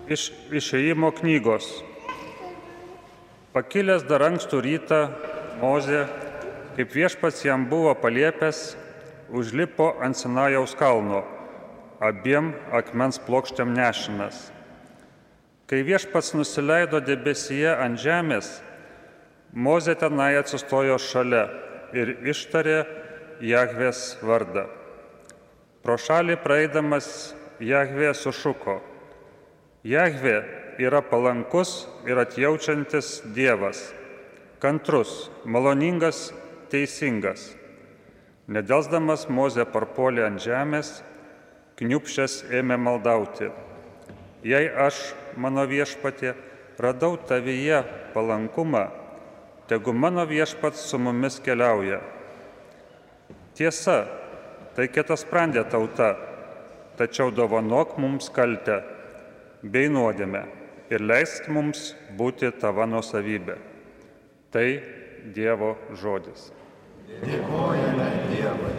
Iš Išėjimo knygos. Pakilęs dar ankstų rytą, Mozė, kaip Viešpats jam buvo paliepęs, užlipo ant Sinajaus kalno, abiem akmens plokštėm nešinas. Kai Viešpats nusileido debesyje ant žemės, Mozė tenai atsistojo šalia ir ištarė Jahvės vardą. Pro šalį praeidamas Jahvė sušuko: Jahvė yra palankus ir atjaučiantis Dievas, kantrus, maloningas, teisingas. Nedelsdamas Mozė parpuolė ant žemės, kniupšęs ėmė maldauti: Jei aš, mano Viešpatie, radau tavyje palankumą, tegu mano Viešpats su mumis keliauja. Tiesa, tai kietasprandė tauta, tačiau dovanok mums kaltę bei nuodėmę ir leisk mums būti tava nuosavybė. Tai Dievo žodis. Dėkojame Dievui.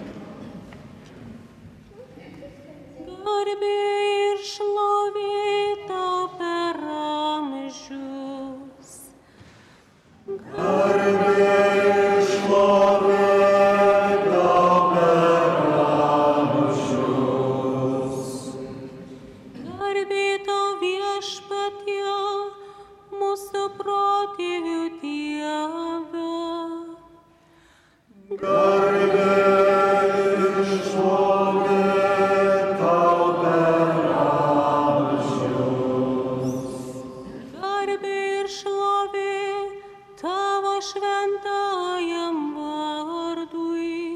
Garbė ir šlovė tau per amžius. Garbė ir šlovė tau per amžius. Garbė tau Viešpatie, mūsų protėvių Dieve. Garbė ir šlovė tau per amžius. Garbė ir šlovė tavo šventajam vardui.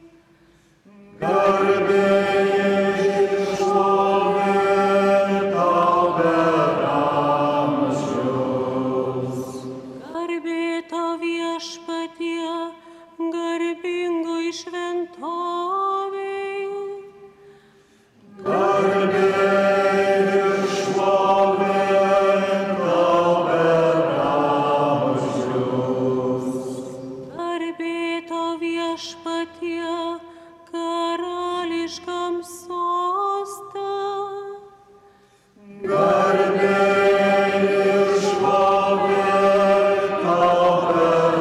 Garbė ir šlovė tau per amžius. Garbė tau Viešpatie, garbingai šventovei. Garbė ir šlovė tau per amžius. Garbė tau Viešpatie, karališkam soste. Garbė ir šlovė tau per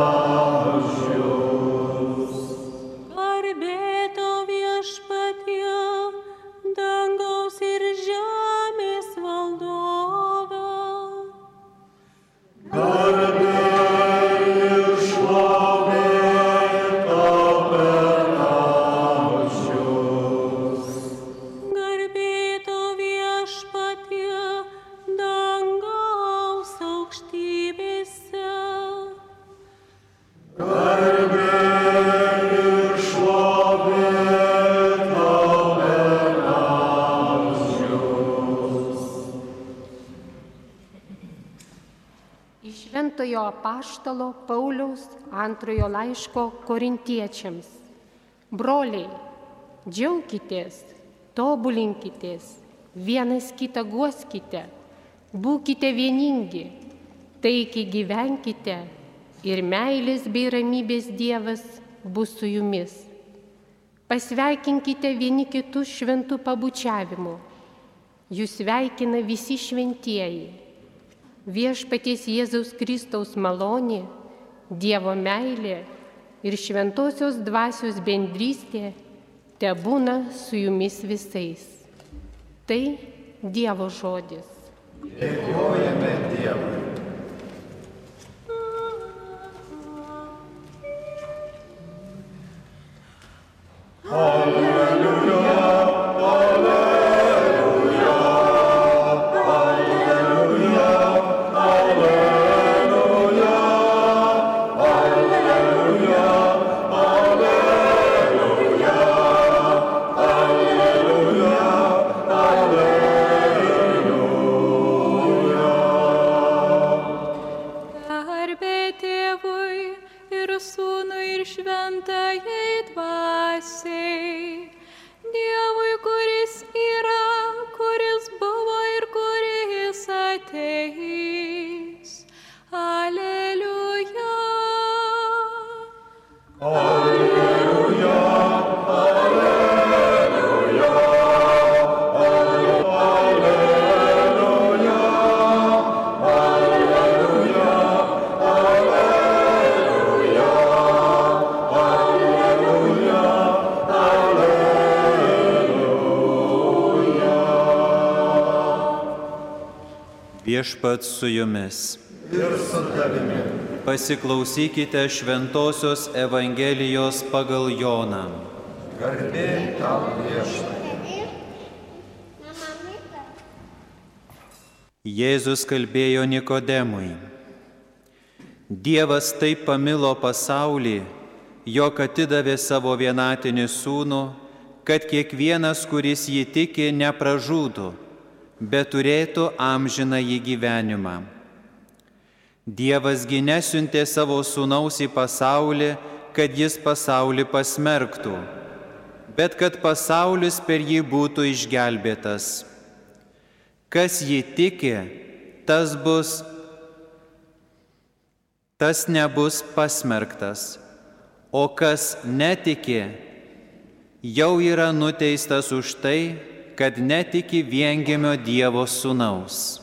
amžius. Garbė tau Viešpatie, dangaus ir žemės valdove. Garbė ir šlovė tau per amžius. Garbė tau Viešpatie, dangaus aukštybėse. Garbė ir šlovė tau per amžius. Iš Šventojo apaštalo Pauliaus antrojo laiško Korintiečiams. Broliai, džiaukitės, tobulinkitės, vienas kitą guoskite, būkite vieningi, taikiai gyvenkite ir meilės bei ramybės Dievas bus su jumis. Pasveikinkite vieni kitus šventų pabučiavimu. Jūs sveikina visi šventieji. Viešpaties Jėzaus Kristaus malonė, Dievo meilė ir šventosios dvasios bendrystė tebūna su jumis visais. Tai Dievo žodis. Dėkojame Dievui. Garbė Tėvui ir Sūnui ir Šventajai Dvasiai, Dievui, kuris yra, kuris buvo ir kuris ateis. Aleliuja. Alleluja, alleluja, alleluja. Viešpats su jumis. Ir su tavimi. Pasiklausykite Šventosios Evangelijos pagal Joną. Garbė tau, Viešpatie. Jėzus kalbėjo Nikodemui. Dievas taip pamilo pasaulį, jog atidavė savo vienatinį sūnų, kad kiekvienas, kuris jį tiki, nepražūtų, bet turėtų amžinąjį gyvenimą. Dievas gi nesiuntė savo sūnaus į pasaulį, kad jis pasaulį pasmerktų, bet kad pasaulis per jį būtų išgelbėtas. Kas jį tiki, tas nebus pasmerktas, o kas netiki, jau yra nuteistas už tai, kad netiki viengimio Dievo sūnaus.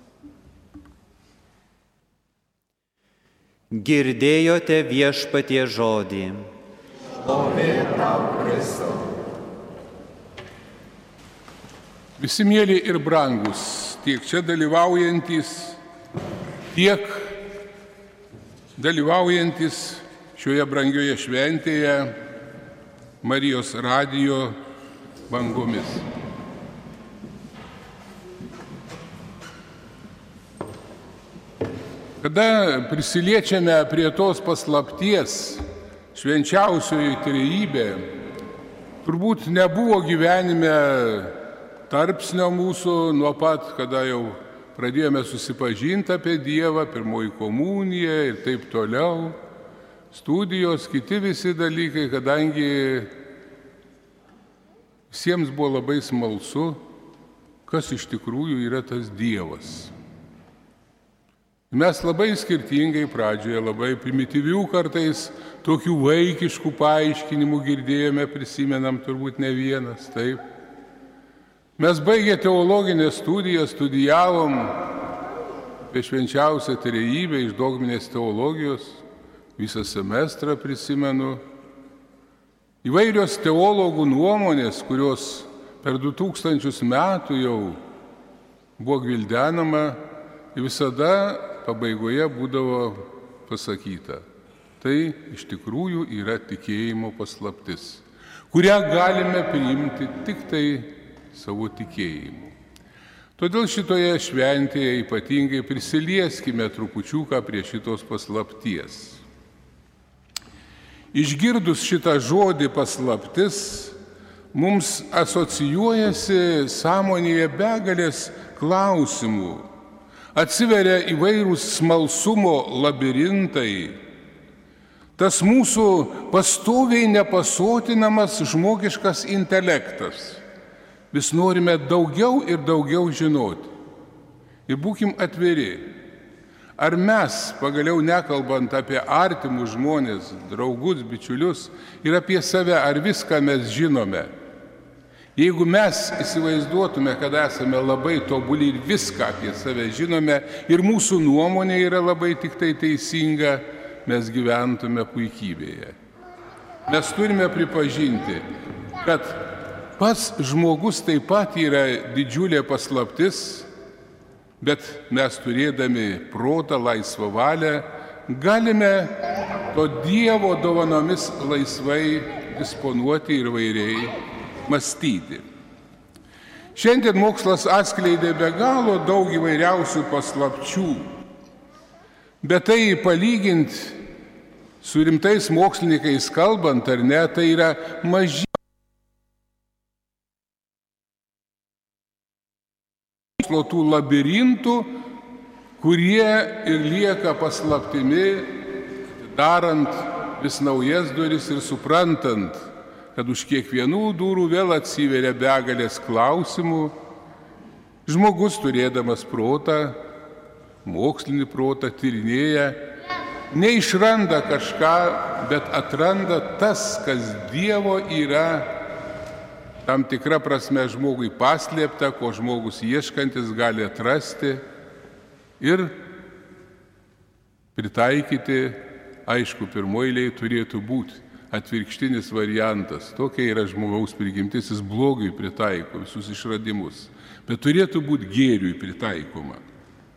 Girdėjote Viešpatie žodį. Šlovė tau, Kristau. Visi mėly ir brangus, tiek čia dalyvaujantis, tiek dalyvaujantis šioje brangioje šventėje Marijos radijo bangomis. Kada prisiliečiame prie tos paslapties, švenčiausioji trejybė, turbūt nebuvo gyvenime tarpsnio mūsų nuo pat, kada jau pradėjome susipažinti apie Dievą, pirmoji komunija ir taip toliau, studijos, kiti visi dalykai, kadangi visiems buvo labai smalsu, kas iš tikrųjų yra tas Dievas. Mes labai skirtingai pradžioje, labai primityvių kartais, tokių vaikiškų paaiškinimų girdėjome, prisimenam turbūt ne vienas, taip. Mes baigę teologinę studiją, studijavom apie švenčiausią trejybę iš dogminės teologijos, visą semestrą prisimenu. Įvairios teologų nuomonės, kurios per 2000 metų jau buvo gvildenama, visada pabaigoje būdavo pasakyta. Tai iš tikrųjų yra tikėjimo paslaptis, kurią galime priimti tik tai savo tikėjimu. Todėl šitoje šventėje ypatingai prisilieskime trupučiuką prie šitos paslapties. Išgirdus šitą žodį paslaptis, mums asocijuojasi sąmonėje begalės klausimų. Atsiveria įvairūs smalsumo labirintai. Tas mūsų pastoviai nepasotinamas žmogiškas intelektas. Vis norime daugiau ir daugiau žinoti. Ir būkim atviri. Ar mes, pagaliau nekalbant apie artimus žmonės, draugus, bičiulius, ir apie save, ar viską mes žinome? Jeigu mes įsivaizduotume, kad esame labai tobuli ir viską apie save žinome, ir mūsų nuomonė yra labai tik tai teisinga, mes gyventume puikybėje. Mes turime pripažinti, kad pats žmogus taip pat yra didžiulė paslaptis, bet mes turėdami protą, laisvą valią, galime to Dievo dovanomis laisvai disponuoti ir vairiai mąstyti. Šiandien mokslas atskleidė be galo daug įvairiausių paslapčių, bet tai palyginti su rimtais mokslininkais kalbant ar ne, tai yra maži tų labirintų, kurie ir lieka paslaptimi, darant vis naujas duris ir suprantant, kad už kiekvienų durų vėl atsiveria begalės klausimų. Žmogus, turėdamas protą, mokslinį protą, tyrinėja, neišranda kažką, bet atranda tas, kas Dievo yra tam tikra prasme žmogui paslėpta, ko žmogus ieškantis gali atrasti ir pritaikyti. Aišku, pirmoji turėtų būti atvirkštinis variantas. Tokia yra žmogaus prigimtis, jis blogiui pritaiko visus išradimus, bet turėtų būti gėriui pritaikoma.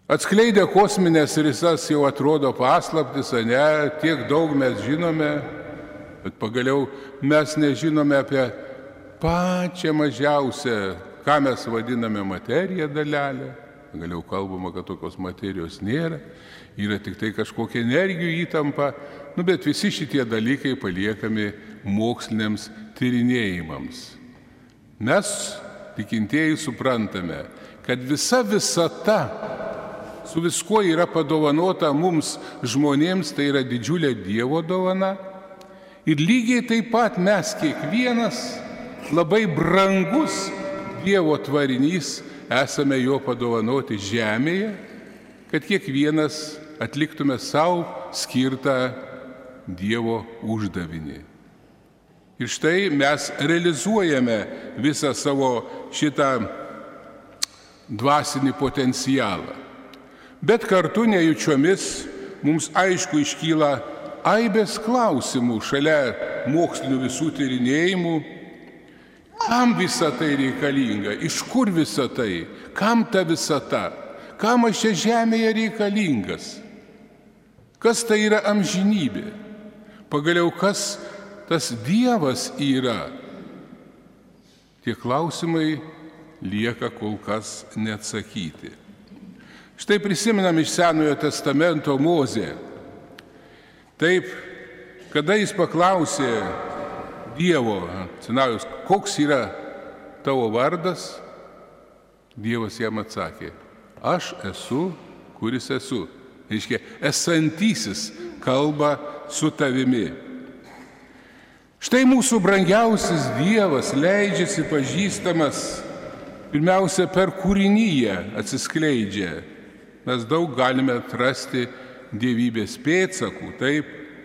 Atskleidę kosminės risas jau atrodo paslaptis, ne, tiek daug mes žinome, bet pagaliau mes nežinome apie pačią mažiausią, ką mes vadiname materiją dalelę. Pagaliau kalbama, kad tokios materijos nėra, yra tik tai kažkokia energijų įtampa, bet visi šitie dalykai paliekami moksliniams tyrinėjimams. Mes, tikintieji, suprantame, kad visa visata su viskuo yra padovanota mums žmonėms, tai yra didžiulė Dievo dovana. Ir lygiai taip pat mes kiekvienas labai brangus Dievo tvarinys esame jo padovanoti žemėje, kad kiekvienas atliktume savo skirtą Dievo uždavinį. Ir štai mes realizuojame visą savo šitą dvasinį potencialą. Bet kartu nejučiomis mums aišku iškyla aibės klausimų šalia mokslinių visų tyrinėjimų. Kam visa tai reikalinga? Iš kur visa tai? Kam ta visata? Kam aš čia žemėje reikalingas? Kas tai yra amžinybė? Pagaliau, kas tas Dievas yra? Tie klausimai lieka kol kas neatsakyti. Štai prisimenam iš Senojo testamento Mozę. Taip, kada jis paklausė Dievo, Sinajaus, koks yra tavo vardas, Dievas jam atsakė, aš esu, kuris esu. Reiškia, esantysis kalba su tavimi. Štai mūsų brangiausias Dievas leidžiasi pažįstamas pirmiausia per kūrinyje atsiskleidžia. Mes daug galime atrasti dievybės pėdsakų, taip,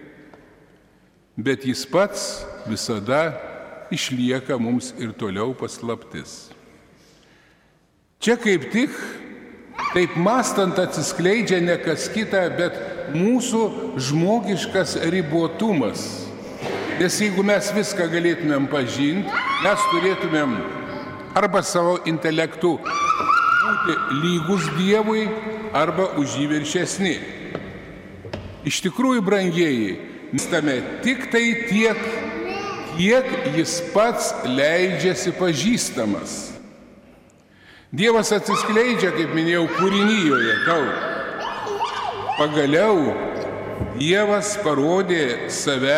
bet jis pats visada išlieka mums ir toliau paslaptis. Čia kaip tik, taip mąstant, atsiskleidžia ne kas kita, bet mūsų žmogiškas ribotumas. Nes jeigu mes viską galėtumėm pažinti, mes turėtumėm arba savo intelektu būti lygus Dievui, arba už jį viršesni. Iš tikrųjų, brangieji, mąstame tik tai tiek, kiek jis pats leidžiasi pažįstamas. Dievas atsiskleidžia, kaip minėjau, kūrinyjoje daug. Pagaliau Dievas parodė save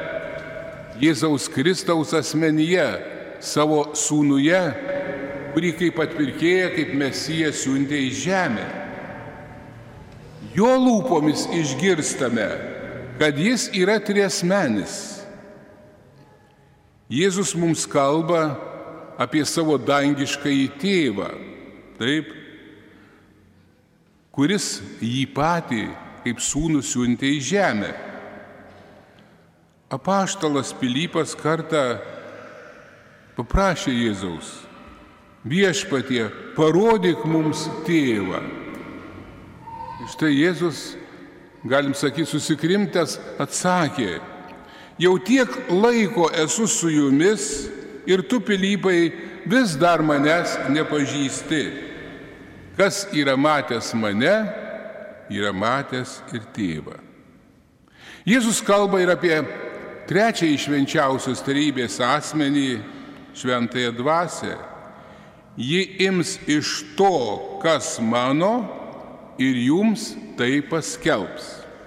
Jėzaus Kristaus asmenyje, savo sūnuje, kurį kaip atpirkėją, kaip Mesiją siuntė į žemę. Jo lūpomis išgirstame, kad jis yra triasmenis. Jėzus mums kalba apie savo dangiškąjį tėvą, taip, kuris jį patį kaip sūnų siuntė į žemę. Apaštalas Pilypas kartą paprašė Jėzaus, viešpatie, parodyk mums tėvą. Štai Jėzus, galim sakyti, susikrimtęs atsakė, jau tiek laiko esu su jumis ir tu, Pilypai, vis dar manęs nepažįsti. Kas yra matęs mane, yra matęs ir tėvą. Jėzus kalba ir apie trečiąjį švenčiausios trejybės asmenį, šventąją dvasią. Ji ims iš to, kas mano, ir jums tai paskelbs.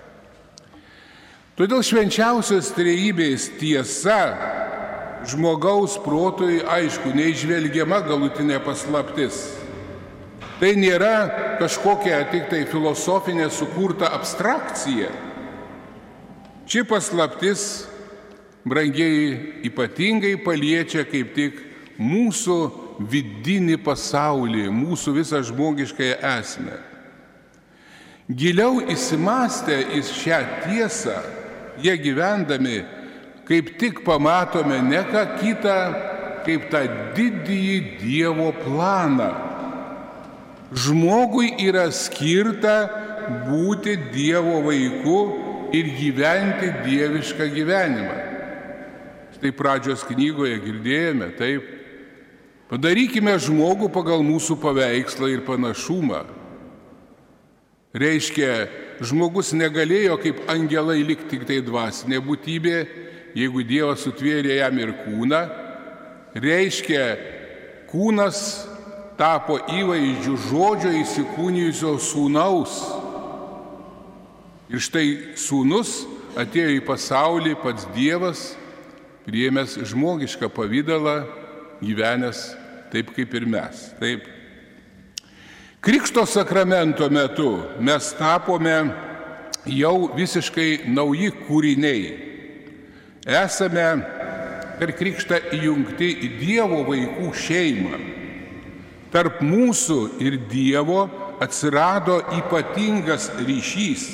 Todėl švenčiausios trejybės tiesa žmogaus protui, aišku, neižvelgiama galutinė paslaptis. Tai nėra kažkokia tik tai filosofinė sukurta abstrakcija. Ši paslaptis, brangieji, ypatingai paliečia kaip tik mūsų vidinį pasaulį, mūsų visą žmogiškąją esmę. Giliau įsimąstę į šią tiesą, jie gyvendami, kaip tik pamatome ne ką kitą, kaip tą didįjį Dievo planą. Žmogui yra skirta būti Dievo vaiku ir gyventi dievišką gyvenimą. Štai pradžios knygoje girdėjome, taip, padarykime žmogų pagal mūsų paveikslą ir panašumą. Reiškia, žmogus negalėjo kaip angelai likti tik tai dvasinė būtybė, jeigu Dievas sutvėrė jam ir kūną. Reiškia, kūnas tapo įvaizdžiu žodžio įsikūnijusio sūnaus. Ir štai sūnus atėjo į pasaulį, pats Dievas, priėmęs žmogišką pavydalą, gyvenęs taip kaip ir mes. Taip. Krikšto sakramento metu mes tapome jau visiškai nauji kūriniai. Esame per krikštą įjungti į Dievo vaikų šeimą. Tarp mūsų ir Dievo atsirado ypatingas ryšys,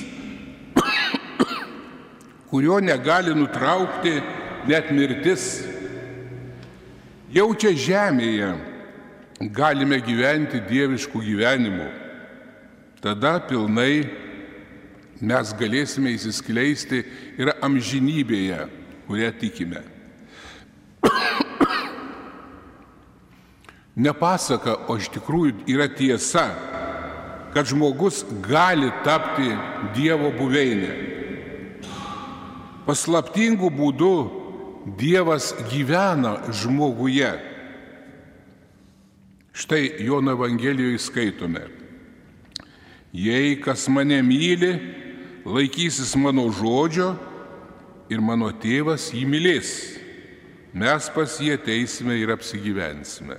kurio negali nutraukti net mirtis. Jau čia žemėje galime gyventi dieviškų gyvenimų. Tada pilnai mes galėsime įsiskleisti ir amžinybėje, kurią tikime. Ne pasaka, o iš tikrųjų yra tiesa, kad žmogus gali tapti Dievo buveinė. Paslaptingų būdų Dievas gyvena žmoguje. Štai Jono Evangelijoje skaitome: jei kas mane myli, laikysis mano žodžio ir mano tėvas jį mylės. Mes pas jį ateisime ir apsigyvensime.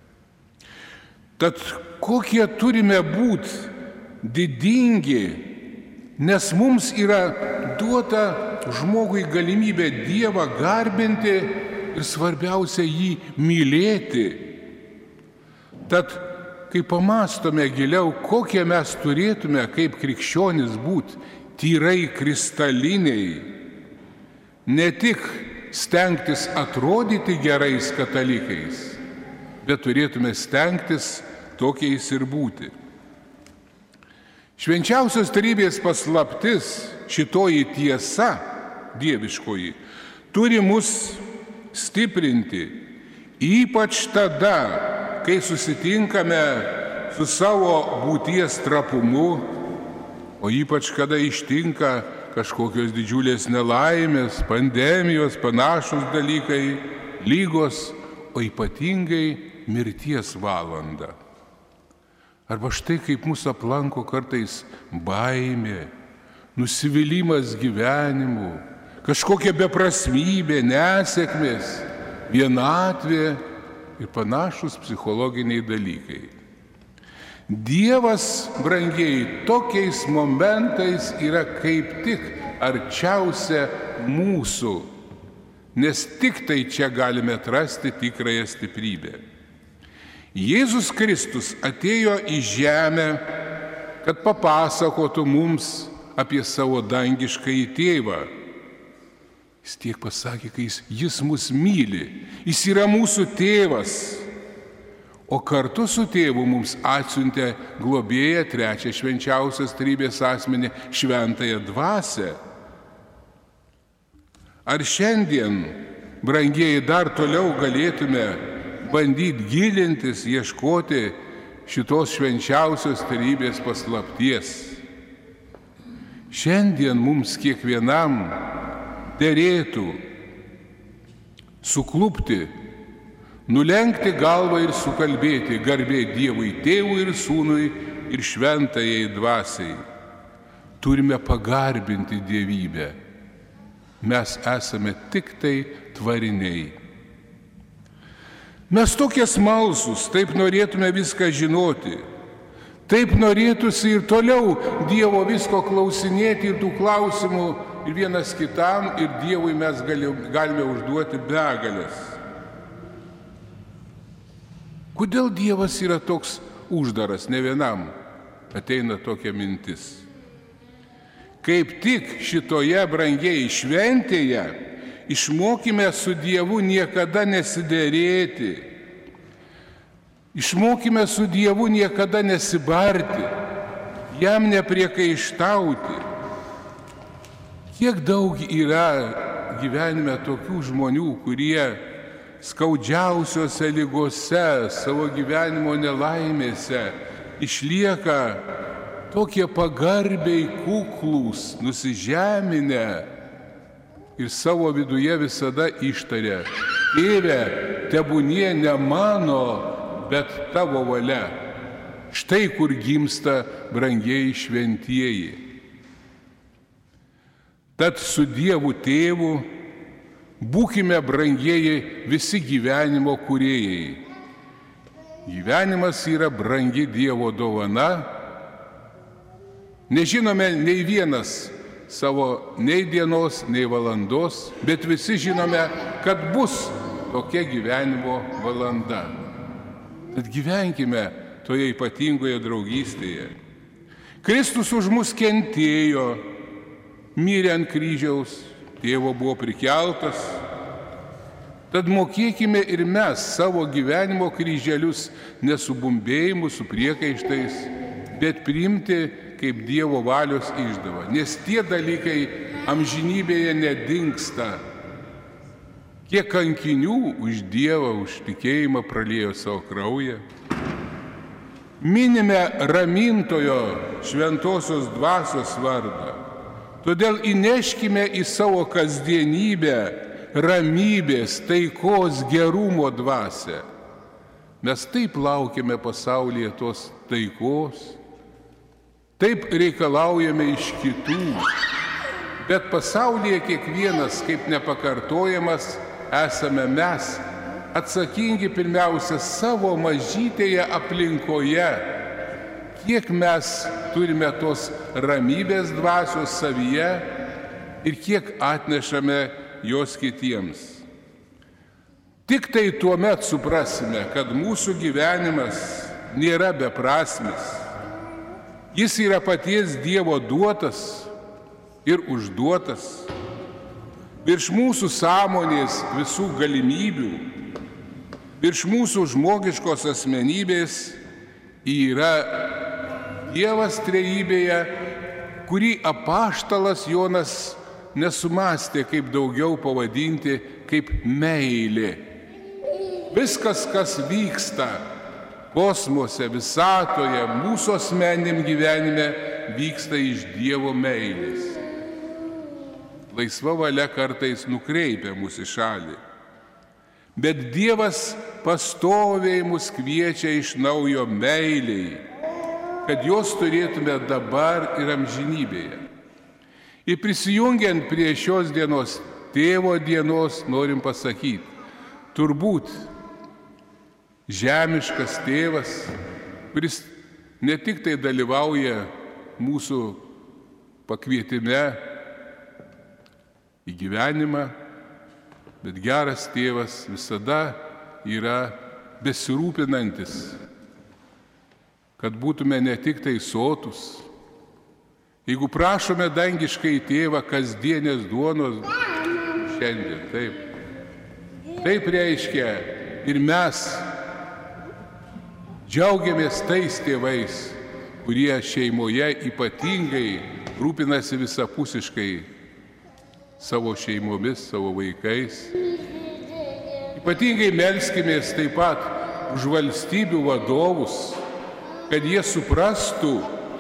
Tad kokie turime būti didingi, nes mums yra duota žmogui galimybė Dievą garbinti ir svarbiausia jį mylėti. Tad, kai pamastome giliau, kokie mes turėtume kaip krikščionis būti tyrai kristaliniai, ne tik stengtis atrodyti gerais katalikais, bet turėtume stengtis tokiais ir būti. Švenčiausios trejybės paslaptis, šitoji tiesa dieviškoji, turi mus stiprinti, ypač tada, kai susitinkame su savo būties trapumu, o ypač kada ištinka kažkokios didžiulės nelaimės, pandemijos, panašus dalykai, lygos, o ypatingai mirties valanda. Arba štai kaip mūsų aplanko kartais baimė, nusivylimas gyvenimu, kažkokia beprasmybė, nesėkmės, vienatvė ir panašus psichologiniai dalykai. Dievas, brangieji, tokiais momentais yra kaip tik arčiausia mūsų, nes tik tai čia galime atrasti tikrąją stiprybę. Jėzus Kristus atėjo į žemę, kad papasakotų mums apie savo dangiškąjį tėvą. Jis tiek pasakė, kai jis mus myli, jis yra mūsų tėvas, o kartu su tėvu mums atsiuntė globėją, trečią švenčiausios trejybės asmenį, šventąją dvasią. Ar šiandien, brangieji, dar toliau galėtume bandyti gilintis, ieškoti šitos švenčiausios trejybės paslapties? Šiandien mums kiekvienam derėtų suklupti, nulenkti galvą ir sukalbėti garbė Dievui Tėvui ir Sūnui ir šventajai dvasiai. Turime pagarbinti dievybę. Mes esame tik tai tvariniai. Mes tokie smalsūs, taip norėtume viską žinoti. Taip norėtųsi ir toliau Dievo visko klausinėti ir tų klausimų ir vienas kitam, ir Dievui mes galime užduoti begalės. Kodėl Dievas yra toks uždaras, ne vienam ateina tokia mintis. Kaip tik šitoje brangiai šventėje išmokime su Dievu niekada nesiderėti. Išmokime su Dievu niekada nesibarti, jam nepriekaištauti. Kiek daug yra gyvenime tokių žmonių, kurie skaudžiausiose ligose, savo gyvenimo nelaimėse išlieka tokie pagarbiai kuklūs, nusižeminę ir savo viduje visada ištarė: Tėve, tebūnie ne mano, bet tavo valia. Štai kur gimsta brangieji šventieji. Tad su Dievu Tėvu būkime, brangieji, visi gyvenimo kūrėjai. Gyvenimas yra brangi Dievo dovana. Nežinome nei vienas savo nei dienos, nei valandos, bet visi žinome, kad bus tokia gyvenimo valanda. Tad gyvenkime toje ypatingoje draugystėje. Kristus už mus kentėjo, mirė ant kryžiaus, Tėvo buvo prikeltas. Tad mokėkime ir mes savo gyvenimo kryželius ne su bumbėjimu, su priekaištais, bet priimti kaip Dievo valios išdava. Nes tie dalykai amžinybėje nedingsta. Kiek kankinių už Dievą, už tikėjimą praliejo savo kraują. Minime ramintojo šventosios dvasios vardą. Todėl įneškime į savo kasdienybę ramybės, taikos, gerumo dvasią. Mes taip laukiame pasaulyje tos taikos, taip reikalaujame iš kitų, bet pasaulyje kiekvienas kaip nepakartojamas esame mes, atsakingi pirmiausia savo mažytėje aplinkoje. Kiek mes turime tos ramybės dvasios savyje ir kiek atnešame jos kitiems. Tik tai tuomet suprasime, kad mūsų gyvenimas nėra beprasmis. Jis yra paties Dievo duotas ir užduotas. Virš mūsų sąmonės visų galimybių, virš mūsų žmogiškos asmenybės yra Dievas trejybėje, kurį apaštalas Jonas nesumastė kaip daugiau pavadinti kaip meilė. Viskas, kas vyksta kosmose, visatoje, mūsų asmeniniam gyvenime, vyksta iš Dievo meilės. Laisva valia kartais nukreipia mūsų į šalį. Bet Dievas pastoviai mus kviečia iš naujo meiliai, kad jos turėtume dabar ir amžinybėje. Ir prisijungiant prie šios dienos, Tėvo dienos, norim pasakyti, turbūt žemiškas tėvas, kuris ne tik tai dalyvauja mūsų pakvietime į gyvenimą, bet geras tėvas visada yra besirūpinantis, kad būtume ne tik tai sotus. Jeigu prašome dangiškai tėvą kasdienės duonos šiandien, taip reiškia ir mes džiaugiamės tais tėvais, kurie šeimoje ypatingai rūpinasi visapusiškai savo šeimomis, savo vaikais. Ypatingai melskimės taip pat už valstybių vadovus, kad jie suprastų,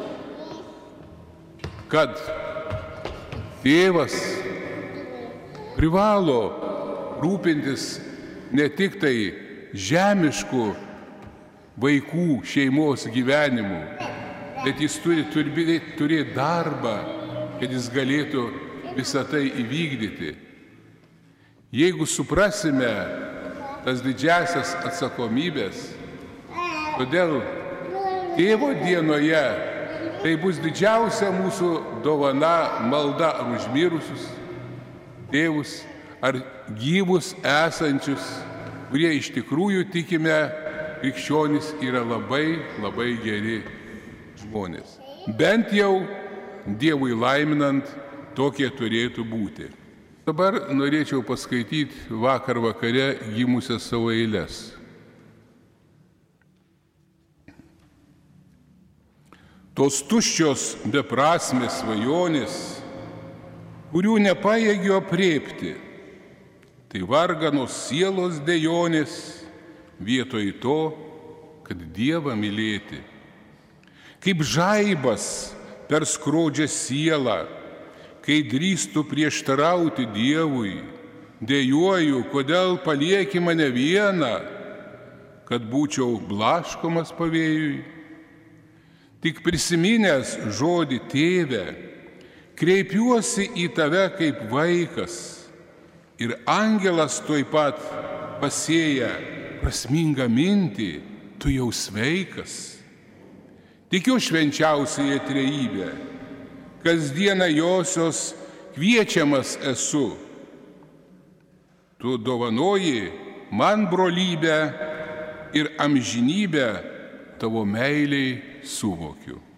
kad tėvas privalo rūpintis ne tik tai žemiškų vaikų šeimos gyvenimu, bet jis turi turėti darbą, kad jis galėtų visą tai įvykdyti. Jeigu suprasime tas didžiasias atsakomybės, todėl Tėvo dienoje tai bus didžiausia mūsų dovana malda ar užmirusius tėvus, ar gyvus esančius, kurie iš tikrųjų tikime, krikščionys yra labai, labai geri žmonės. Bent jau Dievui laiminant tokie turėtų būti. Dabar norėčiau paskaityti vakar vakare gimusias savo eiles. Tos tuščios beprasmės svajonės, kurių nepajėgiu apriepti, tai varganos sielos dejonės vietoj to, kad Dievą mylėti. Kaip žaibas per skrodžią sielą, kai drįstu prieštarauti Dievui, dejuoju, kodėl palieki mane vieną, kad būčiau blaškomas pavėjui. Tik prisiminęs žodį tėve, kreipiuosi į tave kaip vaikas ir angelas tuoj pat pasėja prasmingą mintį, tu jau sveikas. Tikiu švenčiausiąją trejybę, kasdieną josios kviečiamas esu. Tu dovanoji man brolybę ir amžinybę tavo meiliai suvokiu.